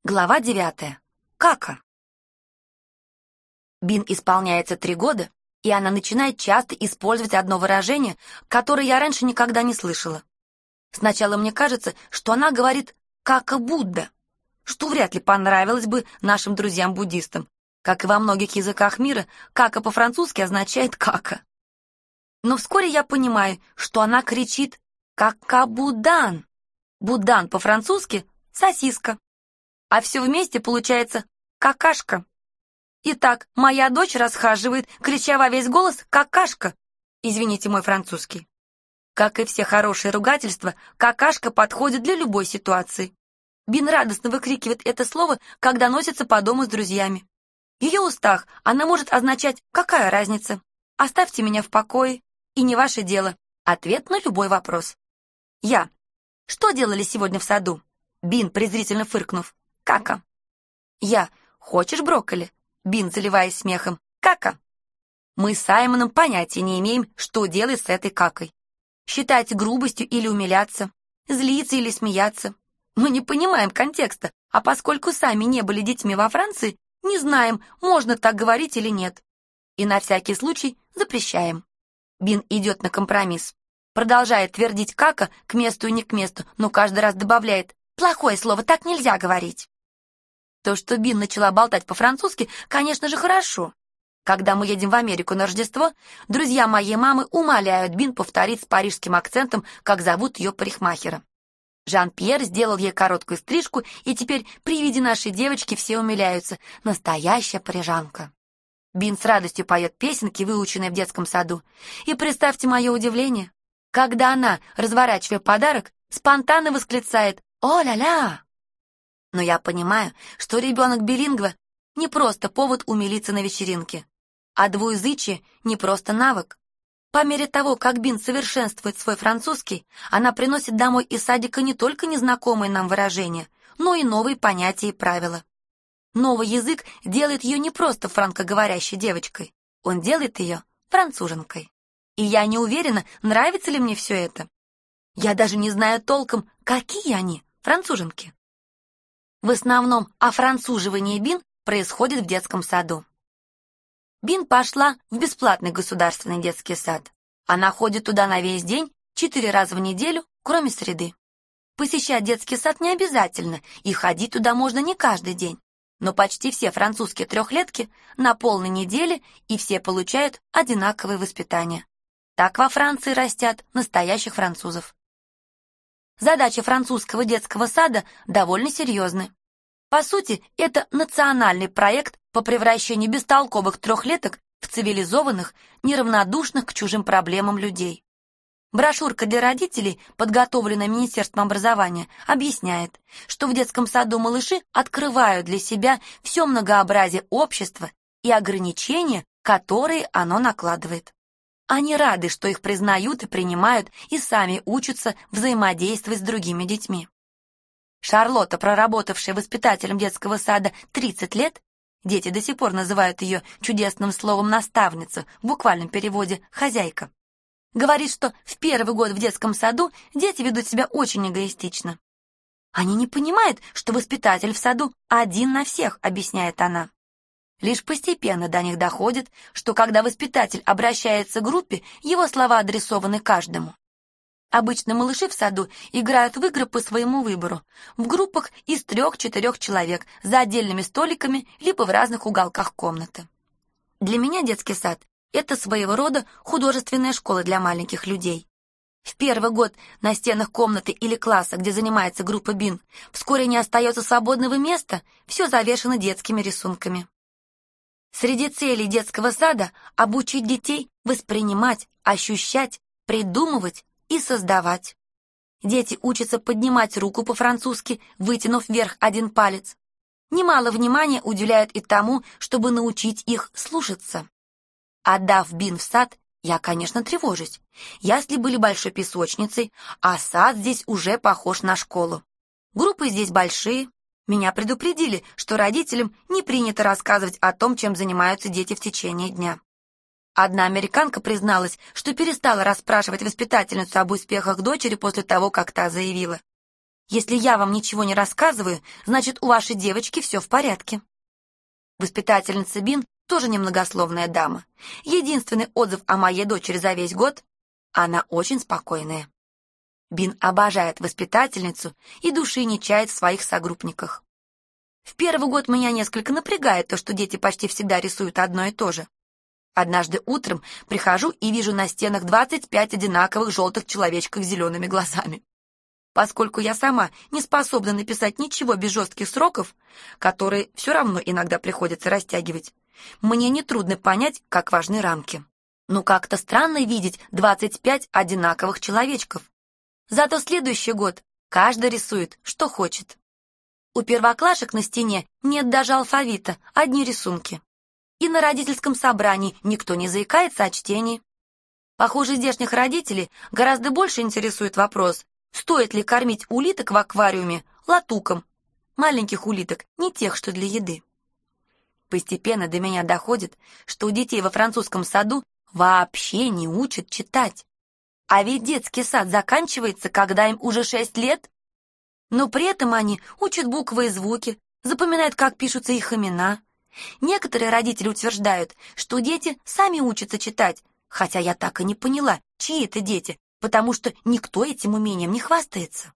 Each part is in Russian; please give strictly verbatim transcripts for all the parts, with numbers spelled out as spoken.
Глава девятая. Кака. Бин исполняется три года, и она начинает часто использовать одно выражение, которое я раньше никогда не слышала. Сначала мне кажется, что она говорит «кака Будда», что вряд ли понравилось бы нашим друзьям-буддистам. Как и во многих языках мира, кака по-французски означает «кака». Но вскоре я понимаю, что она кричит «кака-будан». Будан по-французски — сосиска. А все вместе получается какашка. Итак, моя дочь расхаживает, крича во весь голос «какашка». Извините мой французский. Как и все хорошие ругательства, какашка подходит для любой ситуации. Бин радостно выкрикивает это слово, когда носится по дому с друзьями. В ее устах она может означать «какая разница?», «оставьте меня в покое» и «не ваше дело». Ответ на любой вопрос. Я. Что делали сегодня в саду? Бин, презрительно фыркнув. Кака. Я. Хочешь брокколи? Бин, заливаясь смехом. Кака. Мы с Саймоном понятия не имеем, что делать с этой какой. Считать грубостью или умиляться, злиться или смеяться. Мы не понимаем контекста, а поскольку сами не были детьми во Франции, не знаем, можно так говорить или нет. И на всякий случай запрещаем. Бин идет на компромисс. Продолжает твердить кака к месту и не к месту, но каждый раз добавляет «плохое слово, так нельзя говорить». То, что Бин начала болтать по-французски, конечно же, хорошо. Когда мы едем в Америку на Рождество, друзья моей мамы умоляют Бин повторить с парижским акцентом, как зовут ее парикмахера. Жан-Пьер сделал ей короткую стрижку, и теперь при виде нашей девочки все умиляются. Настоящая парижанка. Бин с радостью поет песенки, выученные в детском саду. И представьте мое удивление, когда она, разворачивая подарок, спонтанно восклицает «О-ля-ля!». Но я понимаю, что ребенок билингва не просто повод умилиться на вечеринке, а двуязычие не просто навык. По мере того, как Бин совершенствует свой французский, она приносит домой из садика не только незнакомые нам выражения, но и новые понятия и правила. Новый язык делает ее не просто франкоговорящей девочкой, он делает ее француженкой. И я не уверена, нравится ли мне все это. Я даже не знаю толком, какие они, француженки. В основном офранцуживание Бин происходит в детском саду. Бин пошла в бесплатный государственный детский сад. Она ходит туда на весь день, четыре раза в неделю, кроме среды. Посещать детский сад не обязательно, и ходить туда можно не каждый день. Но почти все французские трехлетки на полной неделе, и все получают одинаковое воспитание. Так во Франции растят настоящих французов. Задачи французского детского сада довольно серьезны. По сути, это национальный проект по превращению бестолковых трехлеток в цивилизованных, неравнодушных к чужим проблемам людей. Брошюрка для родителей, подготовленная Министерством образования, объясняет, что в детском саду малыши открывают для себя все многообразие общества и ограничения, которые оно накладывает. Они рады, что их признают и принимают, и сами учатся взаимодействовать с другими детьми. Шарлотта, проработавшая воспитателем детского сада тридцать лет, дети до сих пор называют ее чудесным словом «наставница», в буквальном переводе «хозяйка», говорит, что в первый год в детском саду дети ведут себя очень эгоистично. Они не понимают, что воспитатель в саду один на всех, объясняет она. Лишь постепенно до них доходит, что когда воспитатель обращается к группе, его слова адресованы каждому. Обычно малыши в саду играют в игры по своему выбору, в группах из трех-четырех человек, за отдельными столиками, либо в разных уголках комнаты. Для меня детский сад — это своего рода художественная школа для маленьких людей. В первый год на стенах комнаты или класса, где занимается группа Бин, вскоре не остается свободного места, все завешено детскими рисунками. Среди целей детского сада — обучить детей воспринимать, ощущать, придумывать и создавать. Дети учатся поднимать руку по-французски, вытянув вверх один палец. Немало внимания уделяют и тому, чтобы научить их слушаться. Отдав Бин в сад, я, конечно, тревожусь. Ясли были большой песочницей, а сад здесь уже похож на школу. Группы здесь большие. Меня предупредили, что родителям не принято рассказывать о том, чем занимаются дети в течение дня. Одна американка призналась, что перестала расспрашивать воспитательницу об успехах дочери после того, как та заявила: Если я вам ничего не рассказываю, значит, у вашей девочки все в порядке. Воспитательница Бин тоже немногословная дама. Единственный отзыв о моей дочери за весь год — она очень спокойная. Бин обожает воспитательницу и души не чает в своих согруппниках. В первый год меня несколько напрягает то, что дети почти всегда рисуют одно и то же. Однажды утром прихожу и вижу на стенах двадцать пять одинаковых желтых человечков с зелеными глазами. Поскольку я сама не способна написать ничего без жестких сроков, которые все равно иногда приходится растягивать, мне нетрудно понять, как важны рамки. Но как-то странно видеть двадцать пять одинаковых человечков. Зато следующий год каждый рисует, что хочет. У первоклашек на стене нет даже алфавита, одни рисунки. И на родительском собрании никто не заикается о чтении. Похоже, здешних родителей гораздо больше интересует вопрос, стоит ли кормить улиток в аквариуме латуком, маленьких улиток, не тех, что для еды. Постепенно до меня доходит, что у детей во французском саду вообще не учат читать. А ведь детский сад заканчивается, когда им уже шесть лет. Но при этом они учат буквы и звуки, запоминают, как пишутся их имена. Некоторые родители утверждают, что дети сами учатся читать, хотя я так и не поняла, чьи это дети, потому что никто этим умением не хвастается.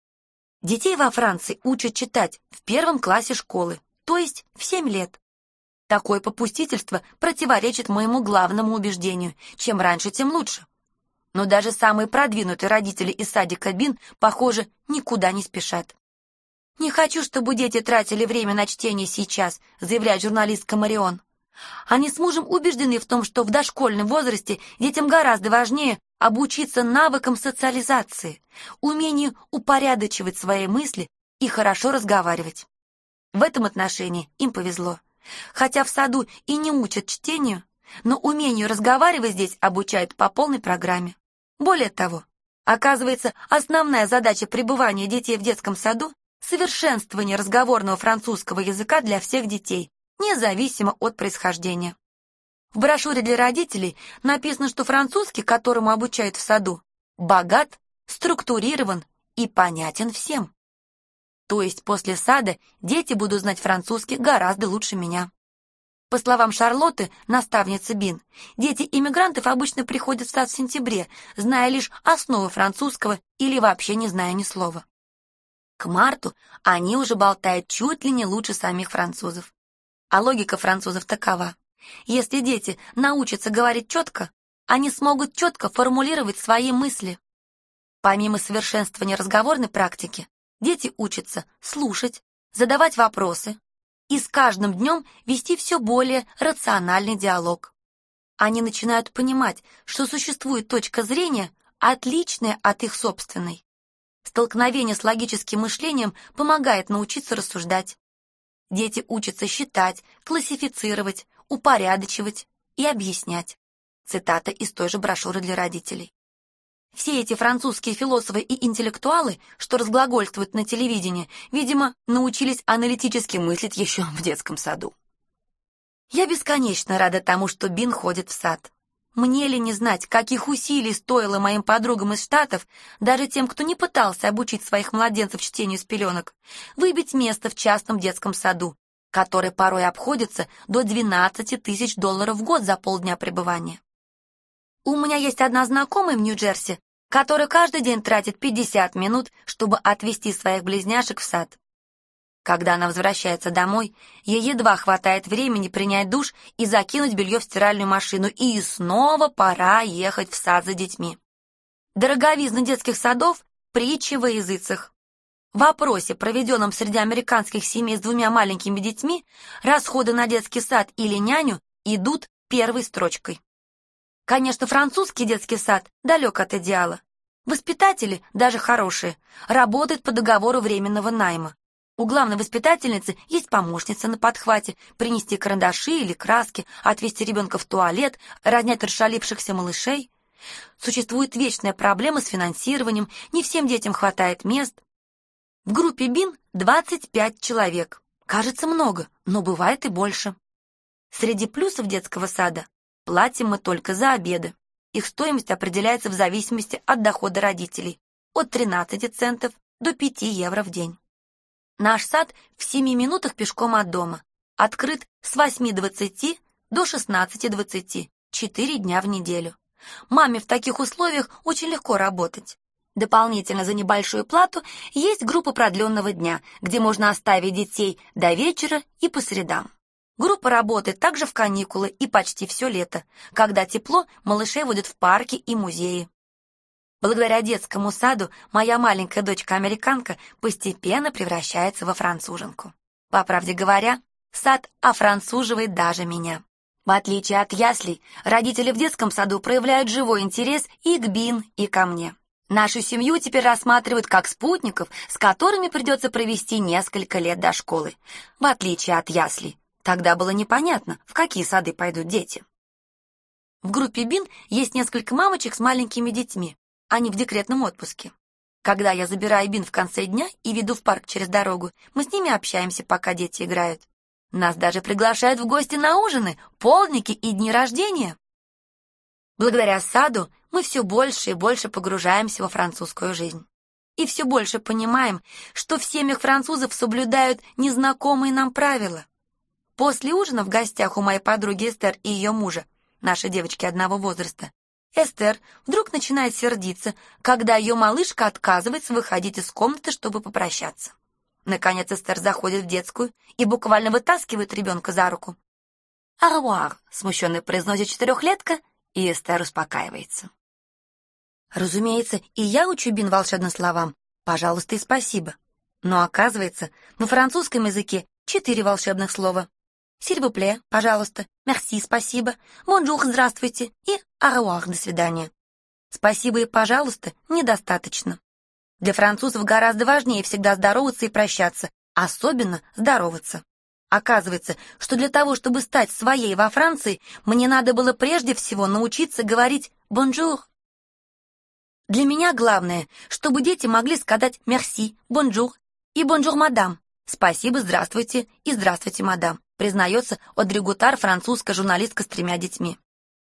Детей во Франции учат читать в первом классе школы, то есть в семь лет. Такое попустительство противоречит моему главному убеждению: чем раньше, тем лучше. Но даже самые продвинутые родители из садика Бин, похоже, никуда не спешат. «Не хочу, чтобы дети тратили время на чтение сейчас», заявляет журналистка Марион. Они с мужем убеждены в том, что в дошкольном возрасте детям гораздо важнее обучиться навыкам социализации, умению упорядочивать свои мысли и хорошо разговаривать. В этом отношении им повезло. Хотя в саду и не учат чтению, но умению разговаривать здесь обучают по полной программе. Более того, оказывается, основная задача пребывания детей в детском саду — совершенствование разговорного французского языка для всех детей, независимо от происхождения. В брошюре для родителей написано, что французский, которому обучают в саду, богат, структурирован и понятен всем. То есть после сада дети будут знать французский гораздо лучше меня. По словам Шарлотты, наставницы Бин, дети иммигрантов обычно приходят в сад в сентябре, зная лишь основы французского или вообще не зная ни слова. К марту они уже болтают чуть ли не лучше самих французов. А логика французов такова: если дети научатся говорить четко, они смогут четко формулировать свои мысли. Помимо совершенствования разговорной практики, дети учатся слушать, задавать вопросы и с каждым днем вести все более рациональный диалог. Они начинают понимать, что существует точка зрения, отличная от их собственной. Столкновение с логическим мышлением помогает научиться рассуждать. Дети учатся считать, классифицировать, упорядочивать и объяснять. Цитата из той же брошюры для родителей. Все эти французские философы и интеллектуалы, что разглагольствуют на телевидении, видимо, научились аналитически мыслить еще в детском саду. Я бесконечно рада тому, что Бин ходит в сад. Мне ли не знать, каких усилий стоило моим подругам из Штатов, даже тем, кто не пытался обучить своих младенцев чтению с пеленок, выбить место в частном детском саду, который порой обходится до двенадцати тысяч долларов в год за полдня пребывания. У меня есть одна знакомая в Нью-Джерси, которая каждый день тратит пятьдесят минут, чтобы отвезти своих близняшек в сад. Когда она возвращается домой, ей едва хватает времени принять душ и закинуть белье в стиральную машину, и снова пора ехать в сад за детьми. Дороговизна детских садов — притча во языцах. В опросе, проведенном среди американских семей с двумя маленькими детьми, расходы на детский сад или няню идут первой строчкой. Конечно, французский детский сад далек от идеала. Воспитатели, даже хорошие, работают по договору временного найма. У главной воспитательницы есть помощница на подхвате: принести карандаши или краски, отвезти ребенка в туалет, разнять расшалившихся малышей. Существует вечная проблема с финансированием, не всем детям хватает мест. В группе Бин двадцать пять человек. Кажется, много, но бывает и больше. Среди плюсов детского сада — платим мы только за обеды. Их стоимость определяется в зависимости от дохода родителей — от тринадцати центов до пяти евро в день. Наш сад в семи минутах пешком от дома. Открыт с восьми двадцати до шестнадцати двадцати, четыре дня в неделю. Маме в таких условиях очень легко работать. Дополнительно за небольшую плату есть группа продленного дня, где можно оставить детей до вечера и по средам. Группа работает также в каникулы и почти все лето. Когда тепло, малышей водят в парки и музеи. Благодаря детскому саду моя маленькая дочка-американка постепенно превращается во француженку. По правде говоря, сад офранцуживает даже меня. В отличие от яслей, родители в детском саду проявляют живой интерес и к Бин, и ко мне. Нашу семью теперь рассматривают как спутников, с которыми придется провести несколько лет до школы. В отличие от яслей, тогда было непонятно, в какие сады пойдут дети. В группе Бин есть несколько мамочек с маленькими детьми. Они в декретном отпуске. Когда я забираю Бин в конце дня и веду в парк через дорогу, мы с ними общаемся, пока дети играют. Нас даже приглашают в гости на ужины, полдники и дни рождения. Благодаря саду мы все больше и больше погружаемся во французскую жизнь. И все больше понимаем, что в семьях французов соблюдают незнакомые нам правила. После ужина в гостях у моей подруги Эстер и ее мужа, наши девочки одного возраста, Эстер вдруг начинает сердиться, когда ее малышка отказывается выходить из комнаты, чтобы попрощаться. Наконец Эстер заходит в детскую и буквально вытаскивает ребенка за руку. «Арвуар», — смущенно произносит четырехлетка, и Эстер успокаивается. Разумеется, и я учу Бин волшебным словам «пожалуйста» и «спасибо». Но оказывается, на французском языке четыре волшебных слова. «S'il vous plaît», «пожалуйста», «merci», «спасибо», «bonjour», «здравствуйте» и «au revoir», «до свидания». «Спасибо» и «пожалуйста» недостаточно. Для французов гораздо важнее всегда здороваться и прощаться, особенно здороваться. Оказывается, что для того, чтобы стать своей во Франции, мне надо было прежде всего научиться говорить «bonjour». Для меня главное, чтобы дети могли сказать «merci», «bonjour» и «bonjour, мадам», «спасибо», «здравствуйте» и «здравствуйте, мадам», признается Одри Гутар, французская журналистка с тремя детьми.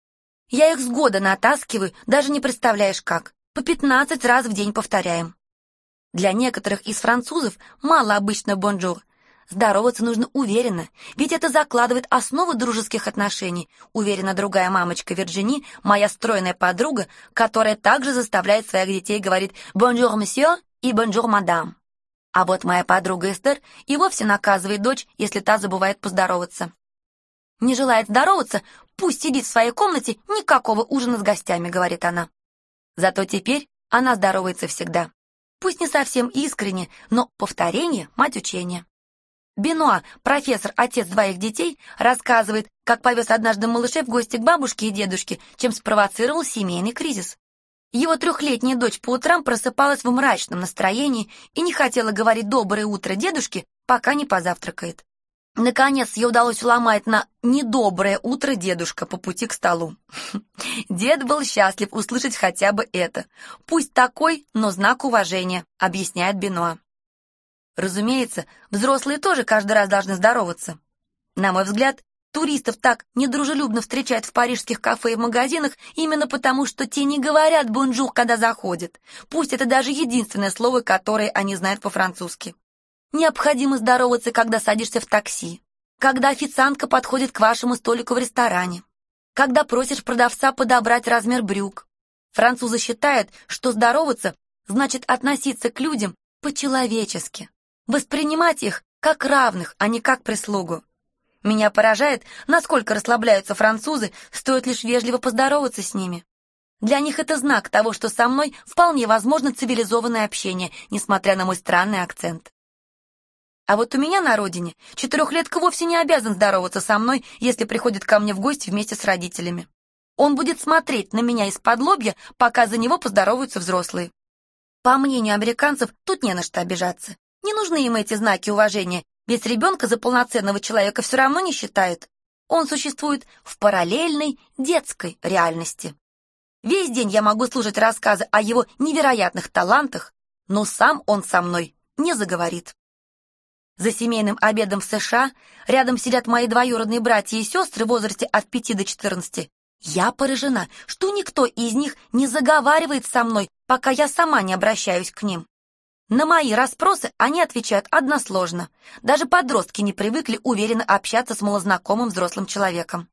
Я их с года натаскиваю, даже не представляешь как. По пятнадцать раз в день повторяем. Для некоторых из французов мало обычно «bonjour». Здороваться нужно уверенно, ведь это закладывает основу дружеских отношений, уверена другая мамочка Вирджини, моя стройная подруга, которая также заставляет своих детей говорить «bonjour, monsieur» и «bonjour, madame». А вот моя подруга Эстер и вовсе наказывает дочь, если та забывает поздороваться. «Не желает здороваться, пусть сидит в своей комнате, никакого ужина с гостями», — говорит она. Зато теперь она здоровается всегда. Пусть не совсем искренне, но повторение — мать учения. Бенуа, профессор, отец двоих детей, рассказывает, как повез однажды малышей в гости к бабушке и дедушке, чем спровоцировал семейный кризис. Его трехлетняя дочь по утрам просыпалась в мрачном настроении и не хотела говорить «доброе утро» дедушке, пока не позавтракает. Наконец, ей удалось уломать на «недоброе утро, дедушка» по пути к столу. Дед был счастлив услышать хотя бы это. Пусть такой, но знак уважения, объясняет Бенуа. Разумеется, взрослые тоже каждый раз должны здороваться. На мой взгляд, туристов так недружелюбно встречают в парижских кафе и магазинах именно потому, что те не говорят «бонжур», когда заходят. Пусть это даже единственное слово, которое они знают по-французски. Необходимо здороваться, когда садишься в такси, когда официантка подходит к вашему столику в ресторане, когда просишь продавца подобрать размер брюк. Французы считают, что здороваться значит относиться к людям по-человечески, воспринимать их как равных, а не как прислугу. Меня поражает, насколько расслабляются французы, стоит лишь вежливо поздороваться с ними. Для них это знак того, что со мной вполне возможно цивилизованное общение, несмотря на мой странный акцент. А вот у меня на родине четырехлетка вовсе не обязан здороваться со мной, если приходит ко мне в гости вместе с родителями. Он будет смотреть на меня из-под лобья, пока за него поздороваются взрослые. По мнению американцев, тут не на что обижаться. Не нужны им эти знаки уважения, ведь ребенка за полноценного человека все равно не считают. Он существует в параллельной детской реальности. Весь день я могу слушать рассказы о его невероятных талантах, но сам он со мной не заговорит. За семейным обедом в США рядом сидят мои двоюродные братья и сестры в возрасте от пяти до четырнадцати. Я поражена, что никто из них не заговаривает со мной, пока я сама не обращаюсь к ним. На мои расспросы они отвечают односложно. Даже подростки не привыкли уверенно общаться с малознакомым взрослым человеком.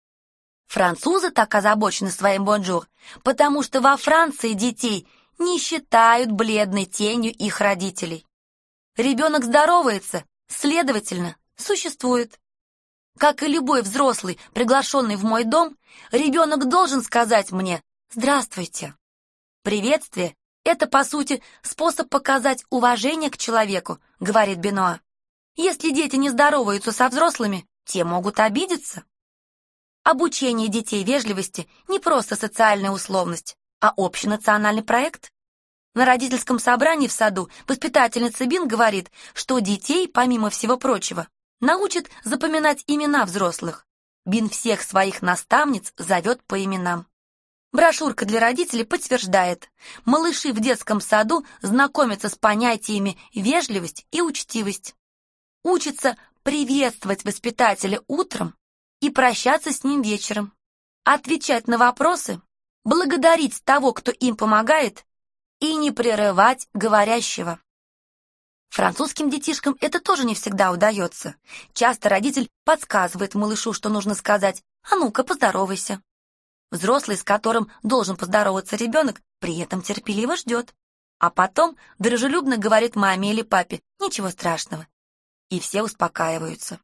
Французы так озабочены своим бонжур, потому что во Франции детей не считают бледной тенью их родителей. Ребенок здоровается, следовательно, существует. Как и любой взрослый, приглашенный в мой дом, ребенок должен сказать мне «Здравствуйте». Приветствие — это, по сути, способ показать уважение к человеку, говорит Бенуа. Если дети не здороваются со взрослыми, те могут обидеться. Обучение детей вежливости не просто социальная условность, а общенациональный проект. На родительском собрании в саду воспитательница Бин говорит, что детей, помимо всего прочего, научат запоминать имена взрослых. Бин всех своих наставниц зовет по именам. Брошюрка для родителей подтверждает, малыши в детском саду знакомятся с понятиями вежливость и учтивость. Учатся приветствовать воспитателя утром и прощаться с ним вечером, отвечать на вопросы, благодарить того, кто им помогает, и не прерывать говорящего. Французским детишкам это тоже не всегда удается. Часто родитель подсказывает малышу, что нужно сказать «А ну-ка, поздоровайся». Взрослый, с которым должен поздороваться ребенок, при этом терпеливо ждет. А потом дружелюбно говорит маме или папе «Ничего страшного». И все успокаиваются.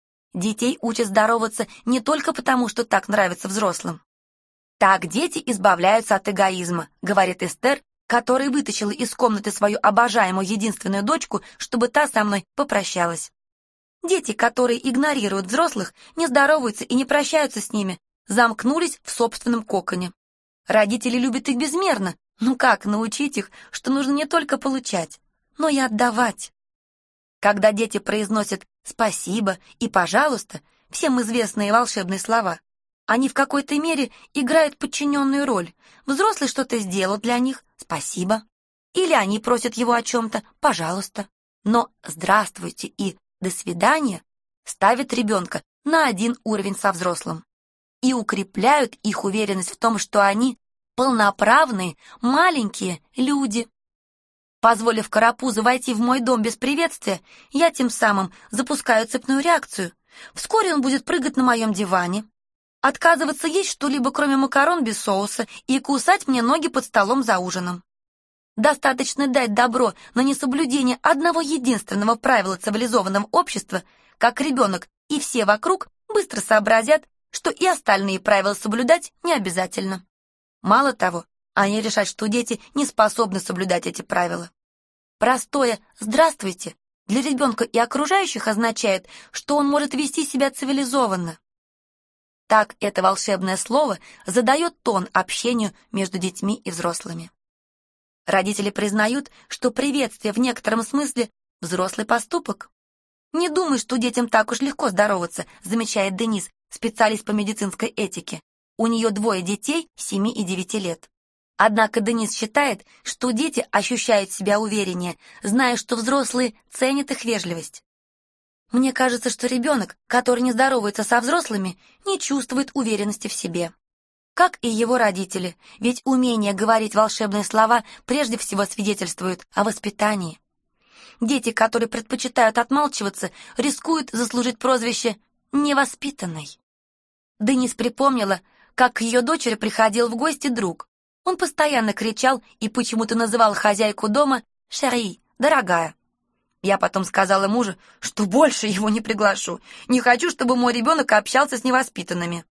Детей учат здороваться не только потому, что так нравится взрослым. Так дети избавляются от эгоизма, говорит Эстер, которая вытащила из комнаты свою обожаемую единственную дочку, чтобы та со мной попрощалась. Дети, которые игнорируют взрослых, не здороваются и не прощаются с ними, замкнулись в собственном коконе. Родители любят их безмерно, но как научить их, что нужно не только получать, но и отдавать? Когда дети произносят «спасибо» и «пожалуйста», всем известные волшебные слова, они в какой-то мере играют подчиненную роль. Взрослый что-то сделал для них — спасибо. Или они просят его о чем-то — пожалуйста. Но «здравствуйте» и «до свидания» ставят ребенка на один уровень со взрослым и укрепляют их уверенность в том, что они полноправные маленькие люди. Позволив карапузу войти в мой дом без приветствия, я тем самым запускаю цепную реакцию. Вскоре он будет прыгать на моем диване, отказываться есть что-либо, кроме макарон без соуса, и кусать мне ноги под столом за ужином. Достаточно дать добро на несоблюдение одного единственного правила цивилизованного общества, как ребенок и все вокруг быстро сообразят, что и остальные правила соблюдать не обязательно. Мало того, они решат, что дети не способны соблюдать эти правила. Простое «здравствуйте» для ребенка и окружающих означает, что он может вести себя цивилизованно. Так это волшебное слово задает тон общению между детьми и взрослыми. Родители признают, что приветствие в некотором смысле взрослый поступок. «Не думай, что детям так уж легко здороваться», замечает Денис, специалист по медицинской этике. У нее двое детей, семи и девяти лет. Однако Денис считает, что дети ощущают себя увереннее, зная, что взрослые ценят их вежливость. Мне кажется, что ребенок, который не здоровается со взрослыми, не чувствует уверенности в себе. Как и его родители, ведь умение говорить волшебные слова прежде всего свидетельствует о воспитании. Дети, которые предпочитают отмалчиваться, рискуют заслужить прозвище «невоспитанной». Денис припомнила, как к ее дочери приходил в гости друг. Он постоянно кричал и почему-то называл хозяйку дома «Шери», «дорогая». Я потом сказала мужу, что больше его не приглашу, не хочу, чтобы мой ребенок общался с невоспитанными.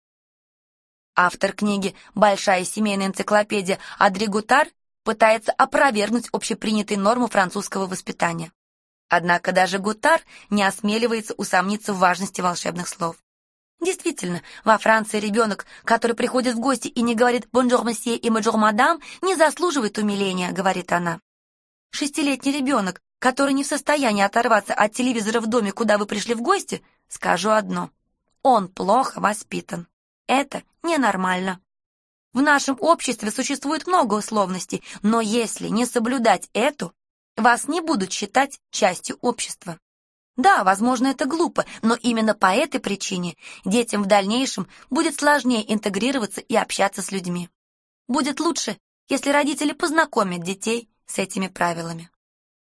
Автор книги «Большая семейная энциклопедия» Адри Гутар пытается опровергнуть общепринятые нормы французского воспитания. Однако даже Гутар не осмеливается усомниться в важности волшебных слов. Действительно, во Франции ребенок, который приходит в гости и не говорит «бонжур, месье» и «бонжур, мадам», не заслуживает умиления, говорит она. Шестилетний ребенок, который не в состоянии оторваться от телевизора в доме, куда вы пришли в гости, скажу одно: он плохо воспитан. Это ненормально. В нашем обществе существует много условностей, но если не соблюдать эту, вас не будут считать частью общества. Да, возможно, это глупо, но именно по этой причине детям в дальнейшем будет сложнее интегрироваться и общаться с людьми. Будет лучше, если родители познакомят детей с этими правилами.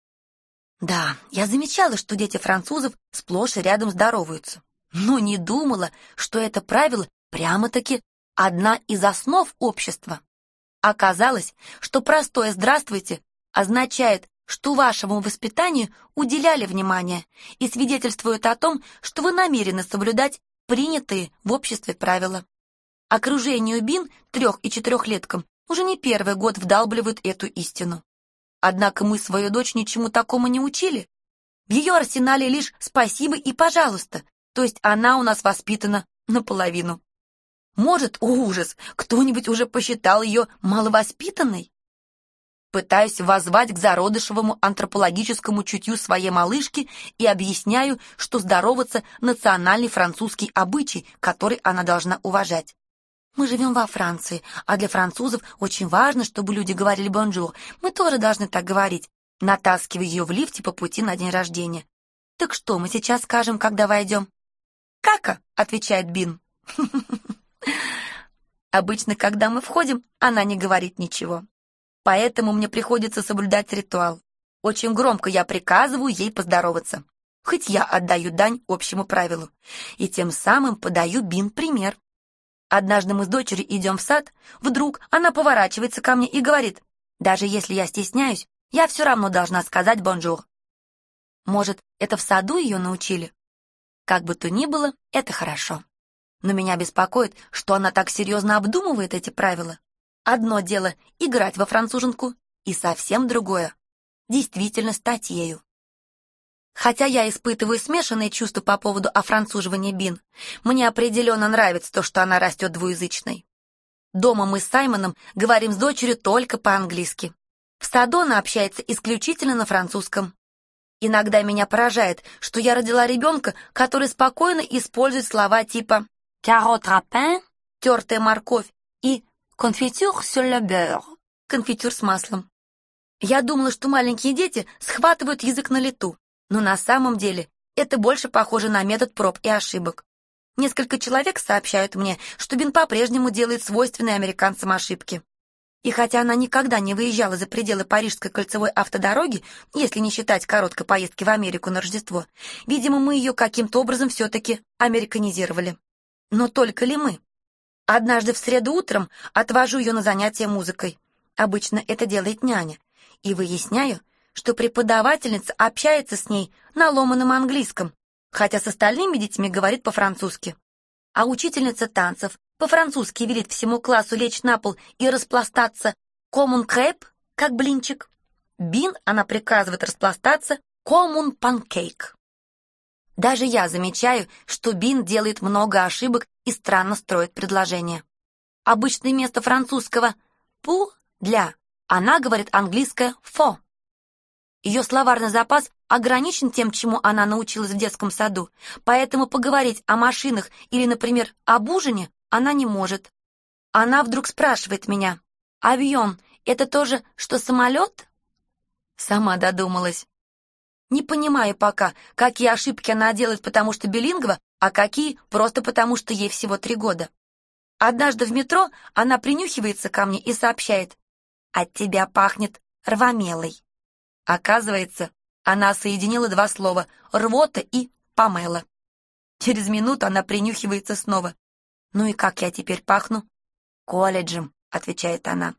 Да, я замечала, что дети французов сплошь и рядом здороваются, но не думала, что это правило прямо-таки одна из основ общества. Оказалось, что простое «здравствуйте» означает, что вашему воспитанию уделяли внимание и свидетельствует о том, что вы намерены соблюдать принятые в обществе правила. Окружению Бин, трех- и четырехлеткам, уже не первый год вдалбливают эту истину. Однако мы свою дочь ничему такому не учили. В ее арсенале лишь «спасибо» и «пожалуйста», то есть она у нас воспитана наполовину. Может, о ужас, кто-нибудь уже посчитал ее маловоспитанной? Пытаюсь воззвать к зародышевому антропологическому чутью своей малышки и объясняю, что здороваться — национальный французский обычай, который она должна уважать. Мы живем во Франции, а для французов очень важно, чтобы люди говорили «бонжур». Мы тоже должны так говорить, натаскивая ее в лифте по пути на день рождения. Так что мы сейчас скажем, когда войдем? «Кака», — отвечает Бин. Обычно, когда мы входим, она не говорит ничего. Поэтому мне приходится соблюдать ритуал. Очень громко я приказываю ей поздороваться. Хоть я отдаю дань общему правилу. И тем самым подаю Бин пример. Однажды мы с дочерью идем в сад, вдруг она поворачивается ко мне и говорит: «Даже если я стесняюсь, я все равно должна сказать бонжур». Может, это в саду ее научили? Как бы то ни было, это хорошо. Но меня беспокоит, что она так серьезно обдумывает эти правила. Одно дело — играть во француженку, и совсем другое — действительно стать ею. Хотя я испытываю смешанные чувства по поводу офранцуживания Бин, мне определенно нравится то, что она растет двуязычной. Дома мы с Саймоном говорим с дочерью только по-английски. В саду она общается исключительно на французском. Иногда меня поражает, что я родила ребенка, который спокойно использует слова типа «carotte râpin» — тертая морковь, и «confiture sur le beurre» — конфитюр с маслом. Я думала, что маленькие дети схватывают язык на лету, но на самом деле это больше похоже на метод проб и ошибок. Несколько человек сообщают мне, что Бин по-прежнему делает свойственные американцам ошибки. И хотя она никогда не выезжала за пределы Парижской кольцевой автодороги, если не считать короткой поездки в Америку на Рождество, видимо, мы ее каким-то образом все-таки американизировали. Но только ли мы? Однажды в среду утром отвожу ее на занятия музыкой. Обычно это делает няня. И выясняю, что преподавательница общается с ней на ломаном английском, хотя с остальными детьми говорит по-французски. А учительница танцев по-французски велит всему классу лечь на пол и распластаться «comme un crêpe», как блинчик. Бин она приказывает распластаться «comme un pancake». Даже я замечаю, что Бин делает много ошибок и странно строит предложения. Обычно вместо французского «pour» — «для» она говорит английское «for». Ее словарный запас ограничен тем, чему она научилась в детском саду, поэтому поговорить о машинах или, например, об ужине она не может. Она вдруг спрашивает меня: «Авион — это тоже, что самолет?» Сама додумалась. Не понимаю пока, какие ошибки она делает, потому что билингва, а какие просто потому, что ей всего три года. Однажды в метро она принюхивается ко мне и сообщает: «От тебя пахнет рвомелой». Оказывается, она соединила два слова «рвота» и «помела». Через минуту она принюхивается снова. «Ну и как я теперь пахну?» «Колледжем», — отвечает она.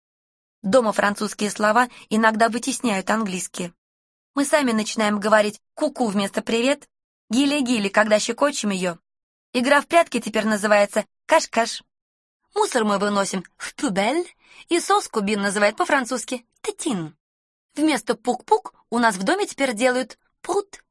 Дома французские слова иногда вытесняют английские. Мы сами начинаем говорить «ку-ку» вместо «привет», «гили-гили», когда щекочем ее. Игра в прятки теперь называется «каш-каш». Мусор мы выносим в «пубель», и соску Бин называет по-французски «тетин». Вместо «пук-пук» у нас в доме теперь делают «прут».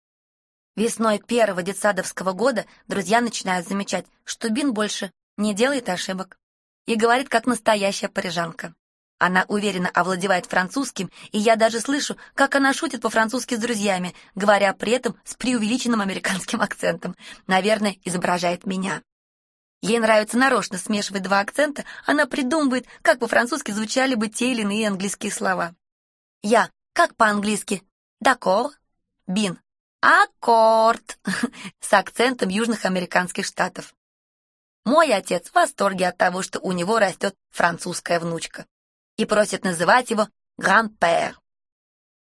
Весной первого детсадовского года друзья начинают замечать, что Бин больше не делает ошибок и говорит как настоящая парижанка. Она уверенно овладевает французским, и я даже слышу, как она шутит по-французски с друзьями, говоря при этом с преувеличенным американским акцентом. Наверное, изображает меня. Ей нравится нарочно смешивать два акцента, она придумывает, как по-французски звучали бы те или иные английские слова. Я, как по-английски, «d'accord», Бин, «аккорд» с акцентом южных американских штатов. Мой отец в восторге от того, что у него растет французская внучка, и просит называть его «гран-пэр».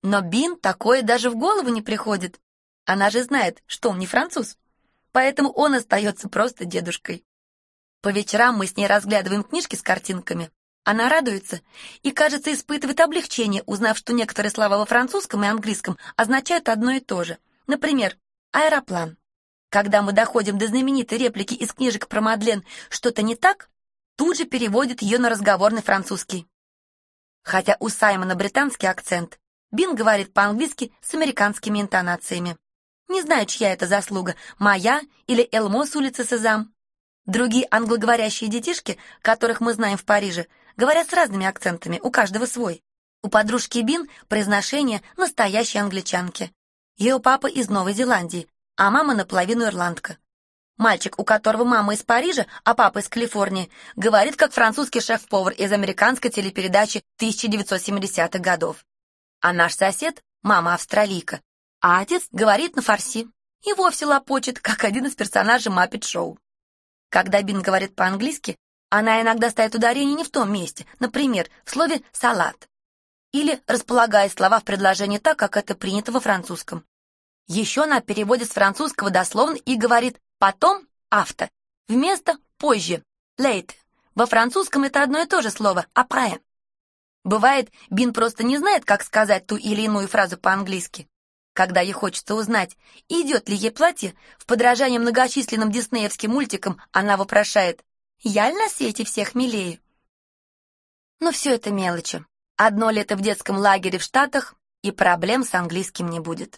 Но Бин такое даже в голову не приходит. Она же знает, что он не француз. Поэтому он остается просто дедушкой. По вечерам мы с ней разглядываем книжки с картинками. Она радуется и, кажется, испытывает облегчение, узнав, что некоторые слова во французском и английском означают одно и то же. Например, аэроплан. Когда мы доходим до знаменитой реплики из книжек про Мадлен «что-то не так», тут же переводит ее на разговорный французский. Хотя у Саймона британский акцент, Бин говорит по-английски с американскими интонациями. Не знаю, чья это заслуга, моя или Элмо с улицы Сезам. Другие англоговорящие детишки, которых мы знаем в Париже, говорят с разными акцентами, у каждого свой. У подружки Бин произношение настоящей англичанки. Ее папа из Новой Зеландии, а мама наполовину ирландка. Мальчик, у которого мама из Парижа, а папа из Калифорнии, говорит как французский шеф-повар из американской телепередачи тысяча девятьсот семидесятых годов. А наш сосед, мама австралийка, а отец говорит на фарси и вовсе лопочет, как один из персонажей Маппет-шоу. Когда Бин говорит по-английски, она иногда ставит ударение не в том месте, например, в слове «салат», или располагает слова в предложении так, как это принято во французском. Еще она переводит с французского дословно и говорит «потом» «after», вместо «позже» «late». Во французском это одно и то же слово «après». Бывает, Бин просто не знает, как сказать ту или иную фразу по-английски. Когда ей хочется узнать, идет ли ей платье, в подражании многочисленным диснеевским мультикам она вопрошает «Я ли на свете всех милее?» Но все это мелочи. Одно лето в детском лагере в Штатах, и проблем с английским не будет.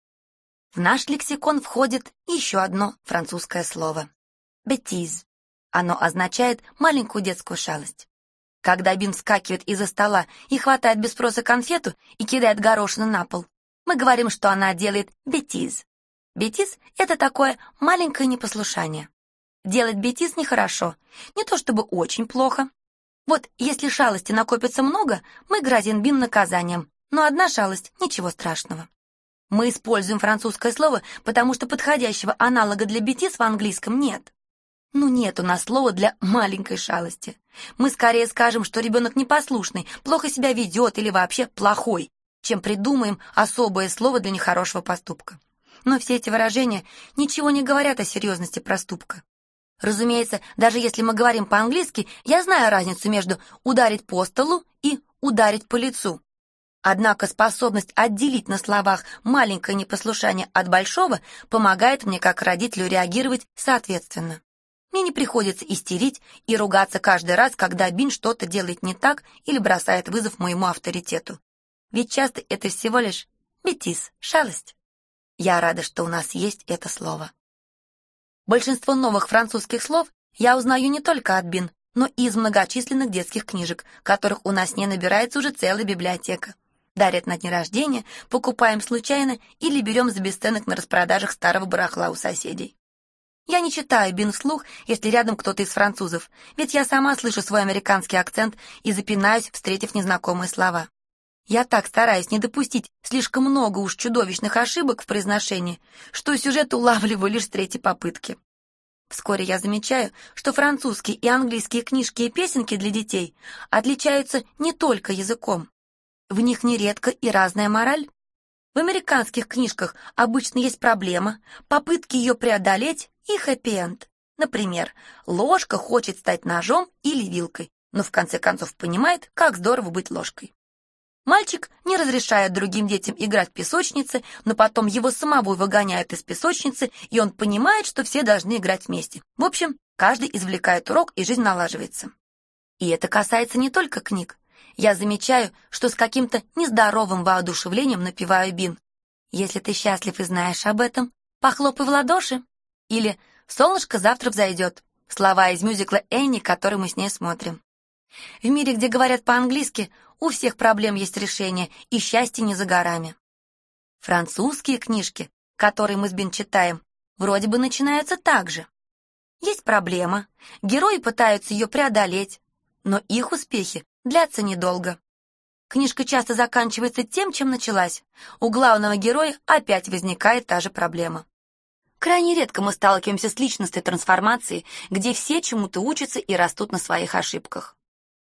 В наш лексикон входит еще одно французское слово — «bêtise». Оно означает маленькую детскую шалость. Когда Бин вскакивает из-за стола и хватает без спроса конфету и кидает горошину на пол, мы говорим, что она делает бетиз. Бетиз — это такое маленькое непослушание. Делать бетиз нехорошо, не то чтобы очень плохо. Вот если шалости накопится много, мы грозим Бин наказанием, но одна шалость — ничего страшного. Мы используем французское слово, потому что подходящего аналога для бетиз в английском нет. Ну нет у нас слова для маленькой шалости. Мы скорее скажем, что ребенок непослушный, плохо себя ведет или вообще плохой, чем придумаем особое слово для нехорошего поступка. Но все эти выражения ничего не говорят о серьезности проступка. Разумеется, даже если мы говорим по-английски, я знаю разницу между «ударить по столу» и «ударить по лицу». Однако способность отделить на словах маленькое непослушание от большого помогает мне как родителю реагировать соответственно. Мне не приходится истерить и ругаться каждый раз, когда Бин что-то делает не так или бросает вызов моему авторитету. Ведь часто это всего лишь бетиз, шалость. Я рада, что у нас есть это слово. Большинство новых французских слов я узнаю не только от Бин, но и из многочисленных детских книжек, которых у нас не набирается уже целая библиотека. Дарят на дни рождения, покупаем случайно или берем за бесценок на распродажах старого барахла у соседей. Я не читаю Бин вслух, если рядом кто-то из французов, ведь я сама слышу свой американский акцент и запинаюсь, встретив незнакомые слова. Я так стараюсь не допустить слишком много уж чудовищных ошибок в произношении, что сюжет улавливаю лишь с третьей попытки. Вскоре я замечаю, что французские и английские книжки и песенки для детей отличаются не только языком. В них нередко и разная мораль. В американских книжках обычно есть проблема, попытки ее преодолеть и хэппи-энд. Например, ложка хочет стать ножом или вилкой, но в конце концов понимает, как здорово быть ложкой. Мальчик не разрешает другим детям играть в песочнице, но потом его самого выгоняют из песочницы, и он понимает, что все должны играть вместе. В общем, каждый извлекает урок, и жизнь налаживается. И это касается не только книг. Я замечаю, что с каким-то нездоровым воодушевлением напеваю Бин. «Если ты счастлив и знаешь об этом, похлопай в ладоши». Или «Солнышко завтра взойдет». Слова из мюзикла «Энни», который мы с ней смотрим. В мире, где говорят по-английски, у всех проблем есть решение, и счастье не за горами. Французские книжки, которые мы с Бин читаем, вроде бы начинаются так же. Есть проблема, герои пытаются ее преодолеть, но их успехи длятся недолго. Книжка часто заканчивается тем, чем началась. У главного героя опять возникает та же проблема. Крайне редко мы сталкиваемся с личностной трансформацией, где все чему-то учатся и растут на своих ошибках.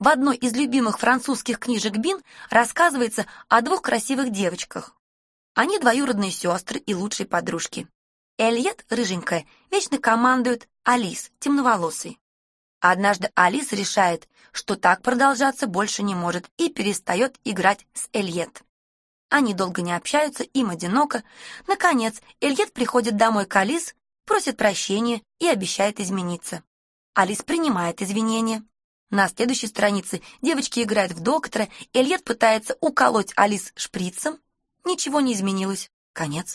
В одной из любимых французских книжек Бин рассказывается о двух красивых девочках. Они двоюродные сестры и лучшие подружки. Эльет, рыженькая, вечно командует Алис, темноволосой. Однажды Алис решает, что так продолжаться больше не может, и перестает играть с Эльет. Они долго не общаются, им одиноко. Наконец, Эльет приходит домой к Алис, просит прощения и обещает измениться. Алис принимает извинения. На следующей странице девочки играют в доктора, Эльет пытается уколоть Алис шприцем. Ничего не изменилось. Конец.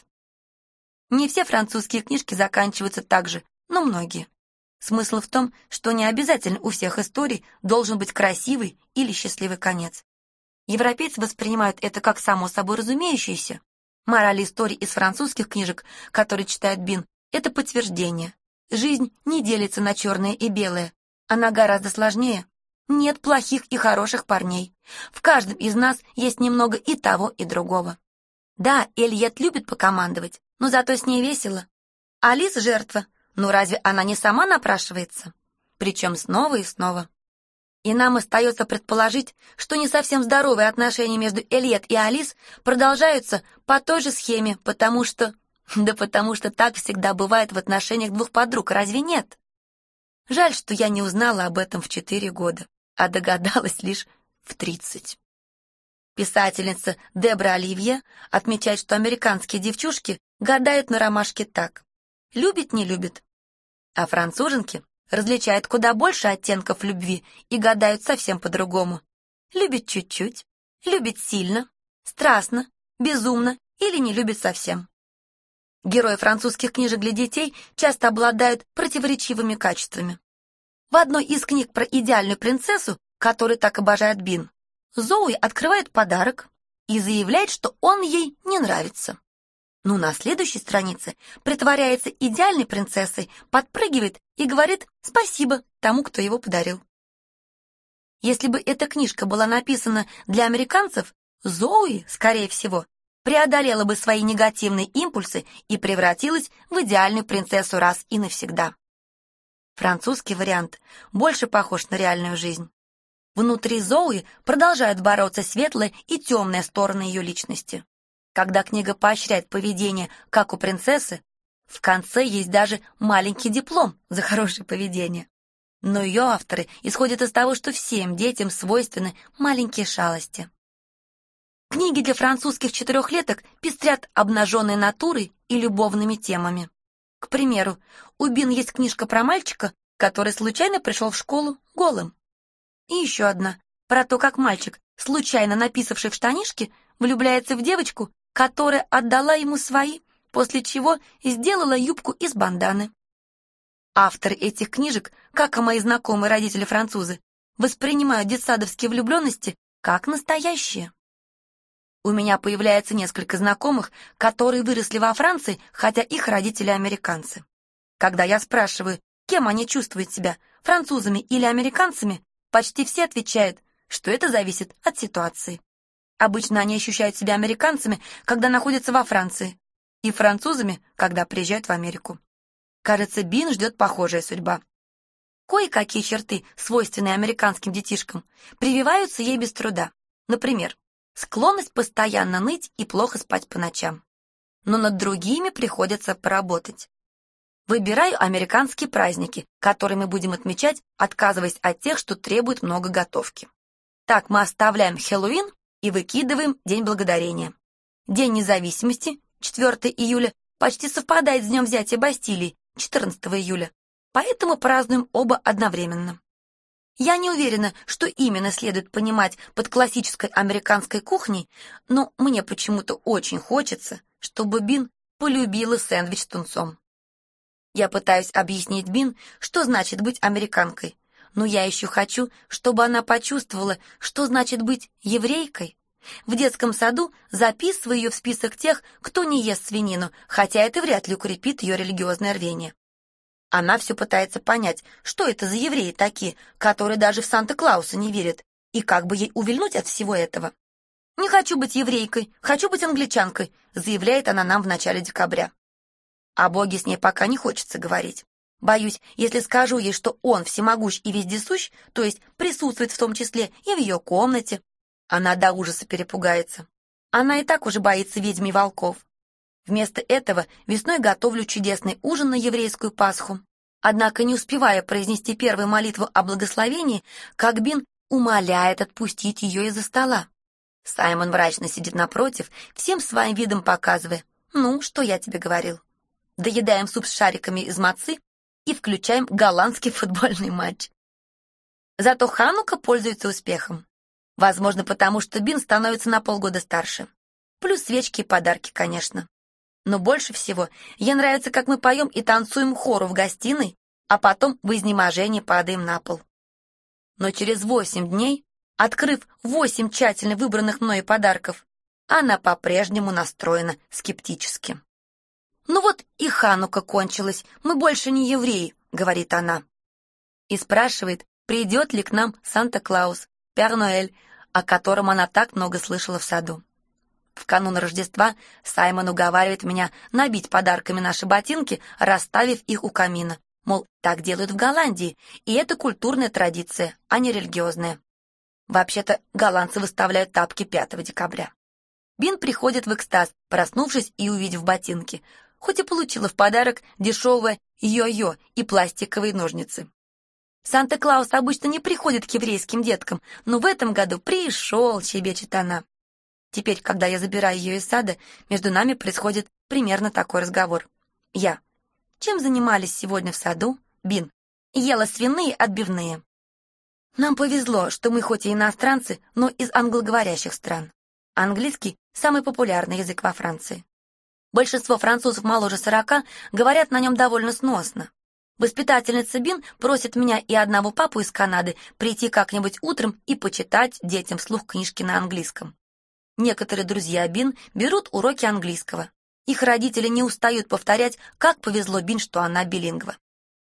Не все французские книжки заканчиваются так же, но многие. Смысл в том, что не обязательно у всех историй должен быть красивый или счастливый конец. Европейцы воспринимают это как само собой разумеющееся. Мораль историй из французских книжек, которые читает Бин, это подтверждение. Жизнь не делится на черное и белое. Она гораздо сложнее. Нет плохих и хороших парней. В каждом из нас есть немного и того, и другого. Да, Эльет любит покомандовать, но зато с ней весело. Алис — жертва, но разве она не сама напрашивается? Причем снова и снова. И нам остается предположить, что не совсем здоровые отношения между Эльет и Алис продолжаются по той же схеме, потому что... Да потому что так всегда бывает в отношениях двух подруг, разве нет? Жаль, что я не узнала об этом в четыре года, а догадалась лишь в тридцать. Писательница Дебра Оливье отмечает, что американские девчушки гадают на ромашке так. Любит, не любит. А француженки различают куда больше оттенков любви и гадают совсем по-другому. Любит чуть-чуть, любит сильно, страстно, безумно или не любит совсем. Герои французских книжек для детей часто обладают противоречивыми качествами. В одной из книг про идеальную принцессу, которую так обожает Бин, Зоуи открывает подарок и заявляет, что он ей не нравится. Но на следующей странице притворяется идеальной принцессой, подпрыгивает и говорит спасибо тому, кто его подарил. Если бы эта книжка была написана для американцев, Зоуи, скорее всего, преодолела бы свои негативные импульсы и превратилась в идеальную принцессу раз и навсегда. Французский вариант больше похож на реальную жизнь. Внутри Зоуи продолжают бороться светлая и темная стороны ее личности. Когда книга поощряет поведение, как у принцессы, в конце есть даже маленький диплом за хорошее поведение. Но ее авторы исходят из того, что всем детям свойственны маленькие шалости. Книги для французских четырехлеток пестрят обнаженной натурой и любовными темами. К примеру, у Бин есть книжка про мальчика, который случайно пришел в школу голым. И еще одна, про то, как мальчик, случайно написавший в штанишки, влюбляется в девочку, которая отдала ему свои, после чего сделала юбку из банданы. Авторы этих книжек, как и мои знакомые родители-французы, воспринимают детсадовские влюбленности как настоящие. У меня появляется несколько знакомых, которые выросли во Франции, хотя их родители американцы. Когда я спрашиваю, кем они чувствуют себя, французами или американцами, почти все отвечают, что это зависит от ситуации. Обычно они ощущают себя американцами, когда находятся во Франции, и французами, когда приезжают в Америку. Кажется, Бин ждет похожая судьба. Кое-какие черты, свойственные американским детишкам, прививаются ей без труда. Например, склонность постоянно ныть и плохо спать по ночам. Но над другими приходится поработать. Выбираю американские праздники, которые мы будем отмечать, отказываясь от тех, что требуют много готовки. Так мы оставляем Хэллоуин и выкидываем День Благодарения. День независимости, четвёртого июля, почти совпадает с днем взятия Бастилии, четырнадцатого июля, поэтому празднуем оба одновременно. Я не уверена, что именно следует понимать под классической американской кухней, но мне почему-то очень хочется, чтобы Бин полюбила сэндвич с тунцом. Я пытаюсь объяснить Бин, что значит быть американкой, но я еще хочу, чтобы она почувствовала, что значит быть еврейкой. В детском саду записываю ее в список тех, кто не ест свинину, хотя это вряд ли укрепит ее религиозное рвение. Она все пытается понять, что это за евреи такие, которые даже в Санта-Клауса не верят, и как бы ей увильнуть от всего этого. «Не хочу быть еврейкой, хочу быть англичанкой», заявляет она нам в начале декабря. О Боге с ней пока не хочется говорить. Боюсь, если скажу ей, что он всемогущ и вездесущ, то есть присутствует в том числе и в ее комнате, она до ужаса перепугается. Она и так уже боится ведьм и волков. Вместо этого весной готовлю чудесный ужин на еврейскую Пасху. Однако, не успевая произнести первую молитву о благословении, как Бин умоляет отпустить ее из-за стола. Саймон мрачно сидит напротив, всем своим видом показывая: «Ну, что я тебе говорил?» Доедаем суп с шариками из мацы и включаем голландский футбольный матч. Зато Ханука пользуется успехом. Возможно, потому что Бин становится на полгода старше. Плюс свечки и подарки, конечно. Но больше всего ей нравится, как мы поем и танцуем хору в гостиной, а потом в изнеможении падаем на пол. Но через восемь дней, открыв восемь тщательно выбранных мной подарков, она по-прежнему настроена скептически. «Ну вот и Ханука кончилась, мы больше не евреи», — говорит она. И спрашивает, придет ли к нам Санта-Клаус, Пер-Ноэль, о котором она так много слышала в саду. В канун Рождества Саймон уговаривает меня набить подарками наши ботинки, расставив их у камина. Мол, так делают в Голландии, и это культурная традиция, а не религиозная. Вообще-то голландцы выставляют тапки пятого декабря. Бин приходит в экстаз, проснувшись и увидев ботинки, хоть и получила в подарок дешевое йо-йо и пластиковые ножницы. Санта-Клаус обычно не приходит к еврейским деткам, но в этом году пришел, щебечет она. Теперь, когда я забираю ее из сада, между нами происходит примерно такой разговор. Я. Чем занимались сегодня в саду? Бин. Ела свиные отбивные. Нам повезло, что мы хоть и иностранцы, но из англоговорящих стран. Английский – самый популярный язык во Франции. Большинство французов моложе сорока говорят на нем довольно сносно. Воспитательница Бин просит меня и одного папу из Канады прийти как-нибудь утром и почитать детям вслух книжки на английском. Некоторые друзья Бин берут уроки английского. Их родители не устают повторять, как повезло Бин, что она билингва.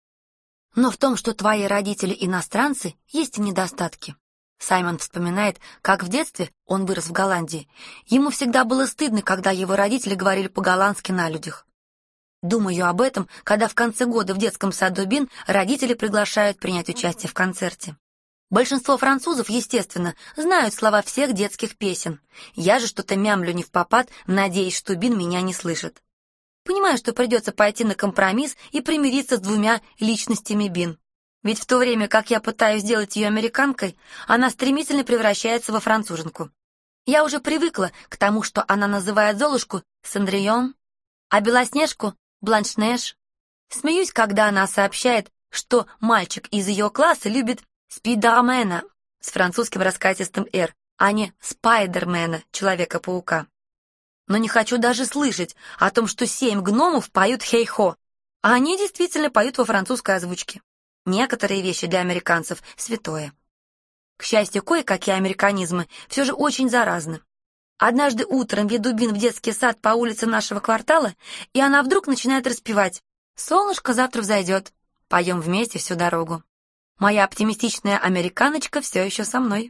Но в том, что твои родители иностранцы, есть и недостатки. Саймон вспоминает, как в детстве он вырос в Голландии. Ему всегда было стыдно, когда его родители говорили по-голландски на людях. Думаю об этом, когда в конце года в детском саду Бин родители приглашают принять участие в концерте. Большинство французов, естественно, знают слова всех детских песен. Я же что-то мямлю невпопад, надеясь, что Бин меня не слышит. Понимаю, что придется пойти на компромисс и примириться с двумя личностями Бин. Ведь в то время, как я пытаюсь сделать ее американкой, она стремительно превращается во француженку. Я уже привыкла к тому, что она называет Золушку Сандрион, а Белоснежку Бланш-Неж. Смеюсь, когда она сообщает, что мальчик из ее класса любит Спайдермена с французским раскатистым «р», а не Спайдермена, Человека-паука. Но не хочу даже слышать о том, что семь гномов поют «Хей-хо», а они действительно поют во французской озвучке. Некоторые вещи для американцев — святое. К счастью, кое-какие американизмы все же очень заразны. Однажды утром веду Бин в детский сад по улице нашего квартала, и она вдруг начинает распевать: «Солнышко завтра взойдет». Поем вместе всю дорогу. Моя оптимистичная американочка все еще со мной.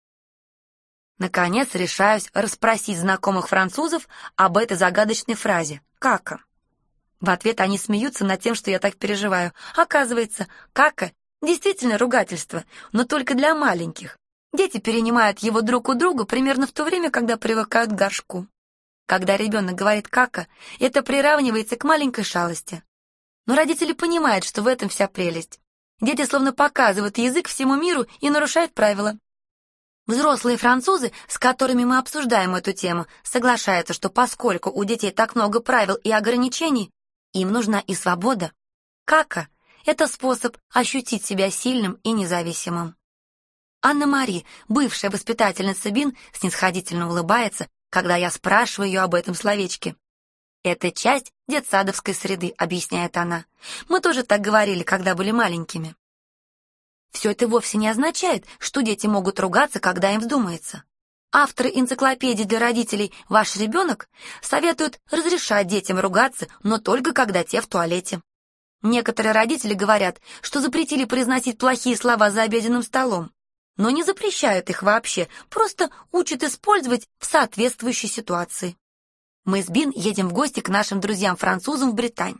Наконец решаюсь расспросить знакомых французов об этой загадочной фразе «кака». В ответ они смеются над тем, что я так переживаю. Оказывается, «кака» действительно ругательство, но только для маленьких. Дети перенимают его друг у друга примерно в то время, когда привыкают к горшку. Когда ребенок говорит «кака», это приравнивается к маленькой шалости. Но родители понимают, что в этом вся прелесть. Дети словно показывают язык всему миру и нарушают правила. Взрослые французы, с которыми мы обсуждаем эту тему, соглашаются, что поскольку у детей так много правил и ограничений, им нужна и свобода. Кака — это способ ощутить себя сильным и независимым. Анна-Мари, бывшая воспитательница Бин, снисходительно улыбается, когда я спрашиваю ее об этом словечке. «Это часть детсадовской среды», — объясняет она. «Мы тоже так говорили, когда были маленькими». Все это вовсе не означает, что дети могут ругаться, когда им вздумается. Авторы энциклопедии для родителей «Ваш ребенок» советуют разрешать детям ругаться, но только когда те в туалете. Некоторые родители говорят, что запретили произносить плохие слова за обеденным столом, но не запрещают их вообще, просто учат использовать в соответствующей ситуации. Мы с Бин едем в гости к нашим друзьям-французам в Британь.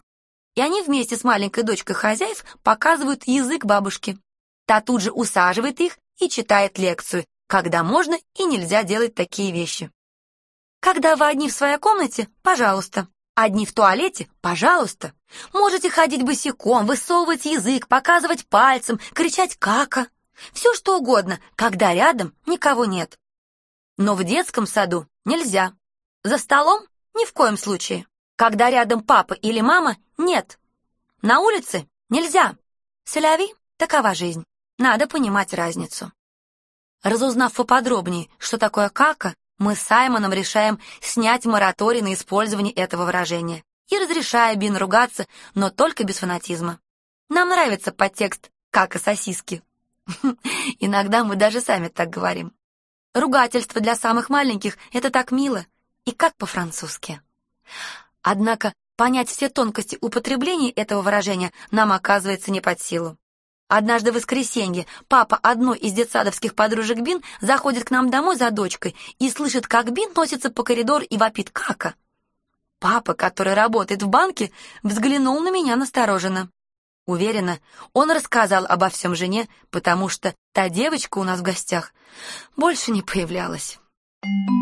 и они вместе с маленькой дочкой хозяев показывают язык бабушке. Та тут же усаживает их и читает лекцию, когда можно и нельзя делать такие вещи. Когда вы одни в своей комнате, пожалуйста. Одни в туалете, пожалуйста. Можете ходить босиком, высовывать язык, показывать пальцем, кричать «кака». Все что угодно, когда рядом никого нет. Но в детском саду нельзя. За столом ни в коем случае. Когда рядом папа или мама, нет. На улице нельзя. Селяви, такова жизнь. Надо понимать разницу. Разузнав поподробнее, что такое кака, мы с Саймоном решаем снять мораторий на использование этого выражения и разрешая Бин ругаться, но только без фанатизма. Нам нравится подтекст «кака-сосиски». Иногда мы даже сами так говорим. Ругательство для самых маленьких — это так мило и как по-французски. Однако понять все тонкости употребления этого выражения нам оказывается не под силу. Однажды в воскресенье папа одной из детсадовских подружек Бин заходит к нам домой за дочкой и слышит, как Бин носится по коридору и вопит «кака». Папа, который работает в банке, взглянул на меня настороженно. Уверена, он рассказал обо всем жене, потому что та девочка у нас в гостях больше не появлялась.